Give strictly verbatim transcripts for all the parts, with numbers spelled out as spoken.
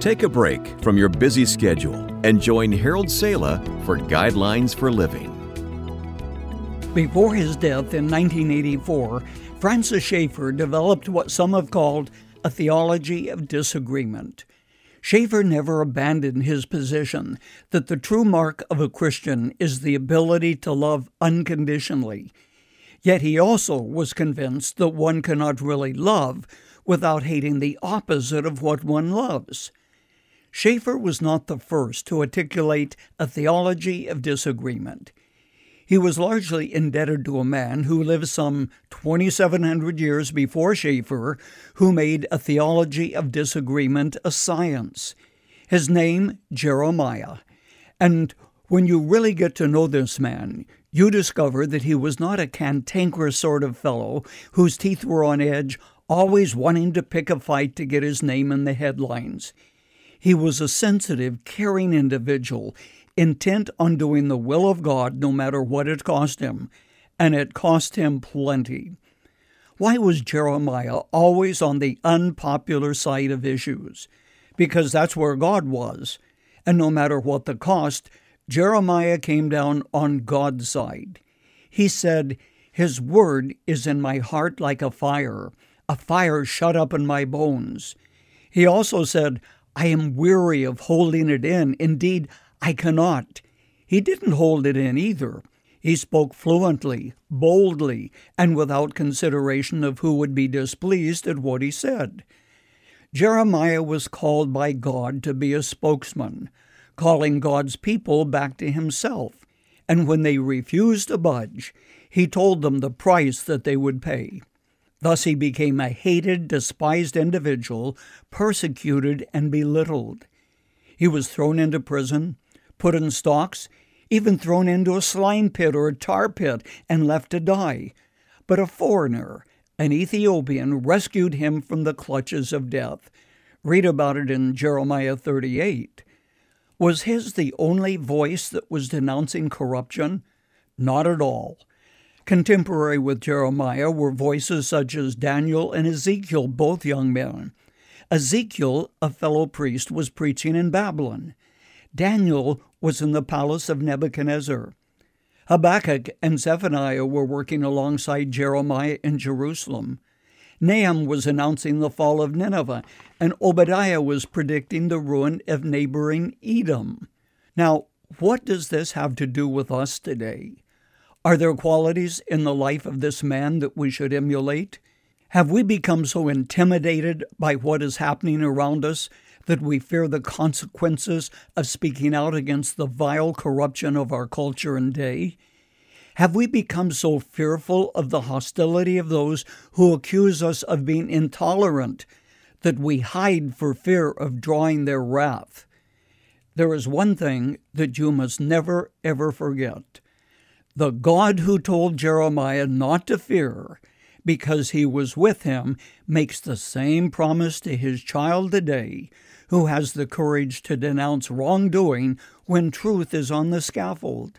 Take a break from your busy schedule and join Harold Sala for Guidelines for Living. Before his death in nineteen eighty-four, Francis Schaeffer developed what some have called a theology of disagreement. Schaeffer never abandoned his position that the true mark of a Christian is the ability to love unconditionally. Yet he also was convinced that one cannot really love without hating the opposite of what one loves. Schaeffer was not the first to articulate a theology of disagreement. He was largely indebted to a man who lived some twenty-seven hundred years before Schaeffer, who made a theology of disagreement a science. His name, Jeremiah. And when you really get to know this man, you discover that he was not a cantankerous sort of fellow whose teeth were on edge, always wanting to pick a fight to get his name in the headlines. He was a sensitive, caring individual, intent on doing the will of God no matter what it cost him, and it cost him plenty. Why was Jeremiah always on the unpopular side of issues? Because that's where God was, and no matter what the cost, Jeremiah came down on God's side. He said, "His word is in my heart like a fire, a fire shut up in my bones." He also said, "I am weary of holding it in. Indeed, I cannot." He didn't hold it in either. He spoke fluently, boldly, and without consideration of who would be displeased at what he said. Jeremiah was called by God to be a spokesman, calling God's people back to himself. And when they refused to budge, he told them the price that they would pay. Thus he became a hated, despised individual, persecuted and belittled. He was thrown into prison, put in stocks, even thrown into a slime pit or a tar pit and left to die. But a foreigner, an Ethiopian, rescued him from the clutches of death. Read about it in Jeremiah thirty-eight. Was his the only voice that was denouncing corruption? Not at all. Contemporary with Jeremiah were voices such as Daniel and Ezekiel, both young men. Ezekiel, a fellow priest, was preaching in Babylon. Daniel was in the palace of Nebuchadnezzar. Habakkuk and Zephaniah were working alongside Jeremiah in Jerusalem. Nahum was announcing the fall of Nineveh, and Obadiah was predicting the ruin of neighboring Edom. Now, what does this have to do with us today? Are there qualities in the life of this man that we should emulate? Have we become so intimidated by what is happening around us that we fear the consequences of speaking out against the vile corruption of our culture and day? Have we become so fearful of the hostility of those who accuse us of being intolerant that we hide for fear of drawing their wrath? There is one thing that you must never, ever forget. The God who told Jeremiah not to fear because he was with him makes the same promise to his child today, who has the courage to denounce wrongdoing when truth is on the scaffold.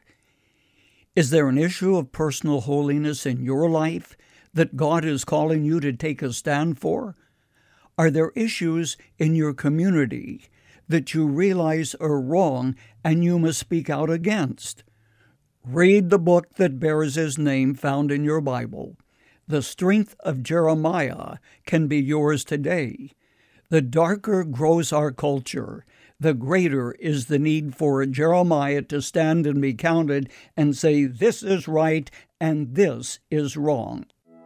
Is there an issue of personal holiness in your life that God is calling you to take a stand for? Are there issues in your community that you realize are wrong and you must speak out against? Read the book that bears his name found in your Bible. The strength of Jeremiah can be yours today. The darker grows our culture, the greater is the need for a Jeremiah to stand and be counted and say, this is right and this is wrong.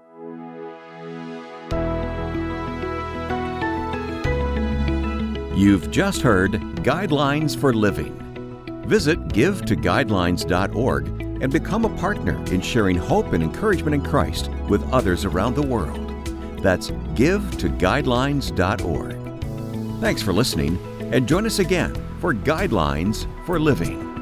You've just heard Guidelines for Living. Visit give to guidelines dot org and become a partner in sharing hope and encouragement in Christ with others around the world. That's give to guidelines dot org. Thanks for listening, and join us again for Guidelines for Living.